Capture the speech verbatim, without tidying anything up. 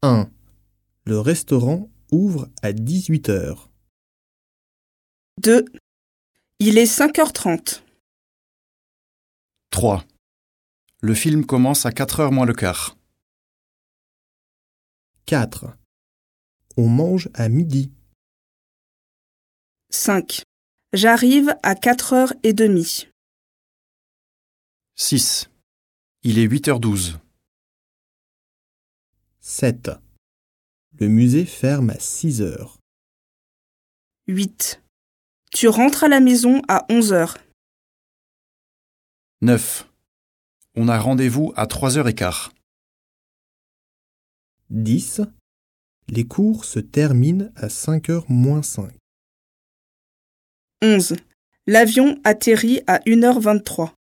un. Le restaurant ouvre à dix-huit heures. deux. Il est cinq heures trente. trois. Le film commence à quatre heures moins le quart. quatre. On mange à midi. cinq. J'arrive à quatre heures trente. six. Il est huit heures douze. sept. Le musée ferme à six heures. huit. Tu rentres à la maison à onze heures. neuf. On a rendez-vous à trois heures quinze. dix. Les cours se terminent à cinq heures moins cinq. onze. L'avion atterrit à une heure vingt-trois.